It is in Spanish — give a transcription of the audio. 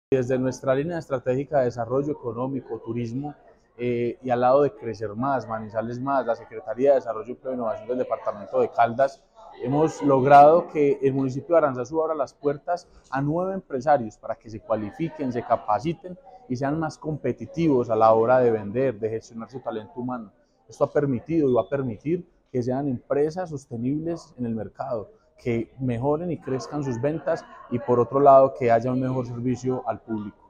Desde nuestra línea estratégica de desarrollo económico, turismo y al lado de Crecer Más, Manizales Más, la Secretaría de Desarrollo, Empleo e Innovación del Departamento de Caldas, hemos logrado que el municipio de Aranzazu abra las puertas a 9 empresarios para que se cualifiquen, se capaciten y sean más competitivos a la hora de vender, de gestionar su talento humano. Esto ha permitido y va a permitir que sean empresas sostenibles en el mercado, que mejoren y crezcan sus ventas y por otro lado que haya un mejor servicio al público.